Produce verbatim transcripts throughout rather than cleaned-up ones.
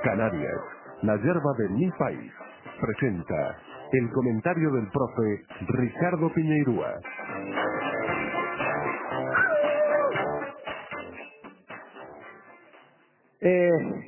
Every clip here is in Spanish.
Canarias, la yerba de mi país, presenta el comentario del profe Ricardo Piñeirúa. Eh,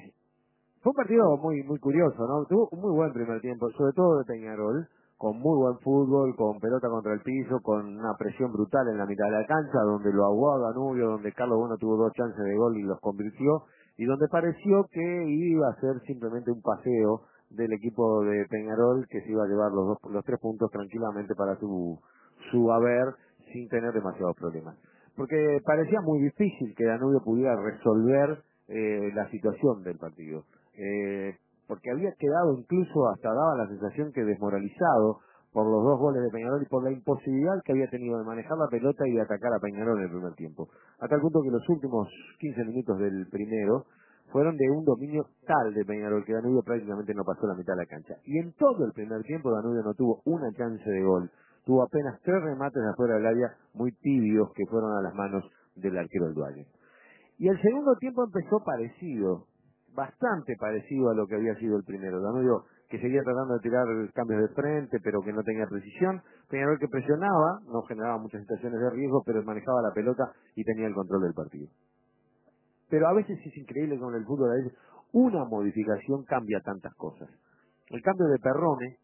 fue un partido muy muy curioso, ¿no? Tuvo un muy buen primer tiempo, sobre todo de Peñarol, con muy buen fútbol, con pelota contra el piso, con una presión brutal en la mitad de la cancha, donde lo ahogó a Danubio, donde Carlos Bueno tuvo dos chances de gol y los convirtió, y donde pareció que iba a ser simplemente un paseo del equipo de Peñarol, que se iba a llevar los dos, los tres puntos tranquilamente para su, su haber, sin tener demasiados problemas. Porque parecía muy difícil que Danubio pudiera resolver eh, la situación del partido. Eh, porque había quedado incluso, hasta daba la sensación que desmoralizado por los dos goles de Peñarol y por la imposibilidad que había tenido de manejar la pelota y de atacar a Peñarol en el primer tiempo. A tal punto que los últimos quince minutos del primero fueron de un dominio tal de Peñarol que Danubio prácticamente no pasó la mitad de la cancha. Y en todo el primer tiempo Danubio no tuvo una chance de gol. Tuvo apenas tres remates de afuera del área muy tibios que fueron a las manos del arquero del Dualle. Y el segundo tiempo empezó parecido, bastante parecido a lo que había sido el primero. Danubio que seguía tratando de tirar cambios de frente, pero que no tenía precisión. Peñarol que presionaba, no generaba muchas situaciones de riesgo, pero manejaba la pelota y tenía el control del partido. Pero a veces es increíble con el fútbol, a veces una modificación cambia tantas cosas. El cambio de Perrone,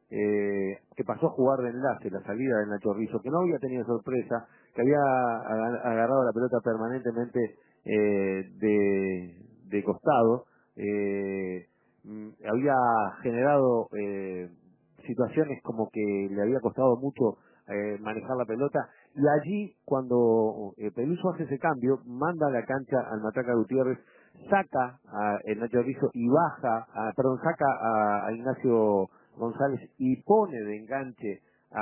eh, que pasó a jugar de enlace, la salida de Nacho Rizzo, que no había tenido sorpresa, que había aga- agarrado la pelota permanentemente eh, de, de costado, eh, mm, había generado eh, situaciones como que le había costado mucho eh, manejar la pelota, y allí cuando eh, Peluso hace ese cambio, manda a la cancha al Matraca Gutiérrez, saca a el Nacho Rizzo y baja, a, perdón, saca a, a Ignacio González y pone de enganche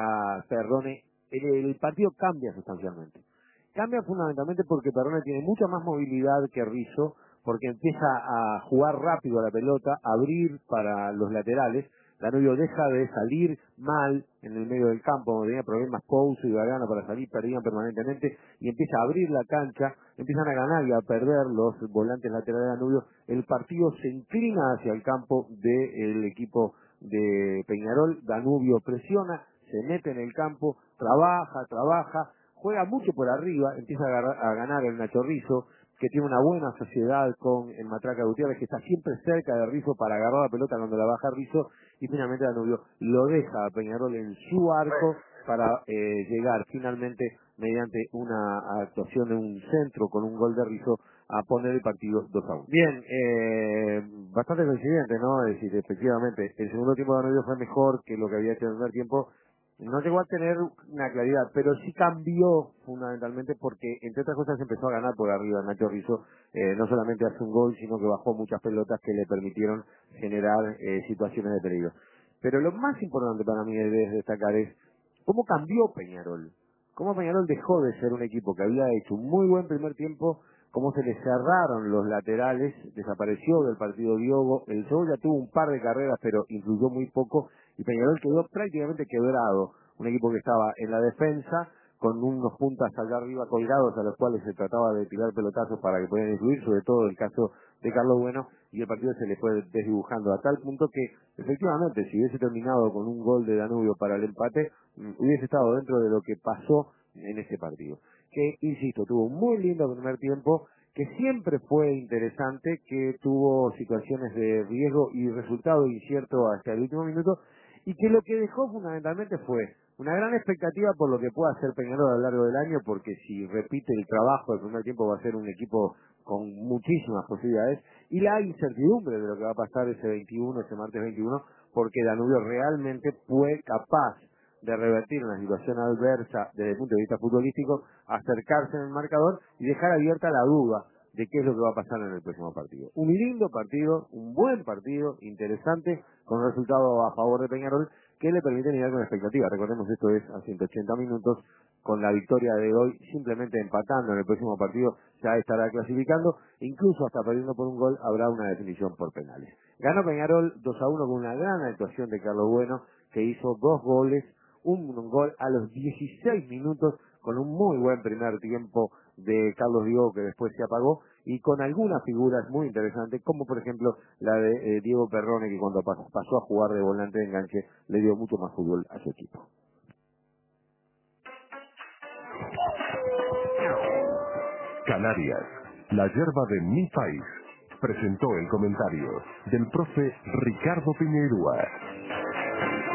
a Perrone. El, el partido cambia sustancialmente. Cambia fundamentalmente porque Perrone tiene mucha más movilidad que Rizzo, porque empieza a jugar rápido a la pelota, a abrir para los laterales. Danubio deja de salir mal en el medio del campo, donde tenía problemas Pouso y Gargano para salir, perdían permanentemente, y empieza a abrir la cancha, empiezan a ganar y a perder los volantes laterales de Danubio. El partido se inclina hacia el campo del equipo de Peñarol. Danubio presiona, se mete en el campo, trabaja, trabaja, juega mucho por arriba, empieza a, agarrar- a ganar el Nacho Rizzo, que tiene una buena sociedad con el Matraca Gutiérrez, que está siempre cerca de Rizzo para agarrar la pelota cuando la baja Rizzo, y finalmente Danubio lo deja a Peñarol en su arco para eh, llegar finalmente, mediante una actuación de un centro con un gol de Rizzo, a poner el partido dos a uno. Bien, eh, bastante coincidente, ¿no? Es decir, efectivamente, el segundo tiempo de Danubio fue mejor que lo que había hecho en el primer tiempo. No llegó a tener una claridad, pero sí cambió fundamentalmente porque, entre otras cosas, empezó a ganar por arriba. Nacho Rizzo eh, no solamente hace un gol, sino que bajó muchas pelotas que le permitieron generar eh, situaciones de peligro. Pero lo más importante para mí de destacar es cómo cambió Peñarol. Cómo Peñarol dejó de ser un equipo que había hecho un muy buen primer tiempo, cómo se le cerraron los laterales, desapareció del partido Diogo, el Cebolla tuvo un par de carreras pero influyó muy poco, y Peñarol quedó prácticamente quebrado, un equipo que estaba en la defensa con unos puntas allá arriba colgados a los cuales se trataba de tirar pelotazos para que pudieran influir, sobre todo el caso de Carlos Bueno, y el partido se le fue desdibujando a tal punto que efectivamente si hubiese terminado con un gol de Danubio para el empate, mm, hubiese estado dentro de lo que pasó en ese partido, que insisto, tuvo un muy lindo primer tiempo, que siempre fue interesante, que tuvo situaciones de riesgo y resultado incierto hasta el último minuto, y que lo que dejó fundamentalmente fue una gran expectativa por lo que pueda hacer Peñarol a lo largo del año, porque si repite el trabajo del primer tiempo va a ser un equipo con muchísimas posibilidades, y la incertidumbre de lo que va a pasar ese veintiuno, ese martes veintiuno, porque Danubio realmente fue capaz de revertir una situación adversa desde el punto de vista futbolístico, acercarse en el marcador y dejar abierta la duda de qué es lo que va a pasar en el próximo partido. Un lindo partido, un buen partido, interesante, con resultado a favor de Peñarol, que le permite mirar con expectativa. Recordemos, esto es a ciento ochenta minutos, con la victoria de hoy, simplemente empatando en el próximo partido, ya estará clasificando, incluso hasta perdiendo por un gol, habrá una definición por penales. Ganó Peñarol dos a uno con una gran actuación de Carlos Bueno, que hizo dos goles, un, un gol a los dieciséis minutos, con un muy buen primer tiempo de Carlos Diego, que después se apagó, y con algunas figuras muy interesantes, como por ejemplo la de eh, Diego Perrone, que cuando pas- pasó a jugar de volante de enganche le dio mucho más fútbol a su equipo. Canarias, la yerba de mi país, presentó el comentario del profe Ricardo Piñeirúa.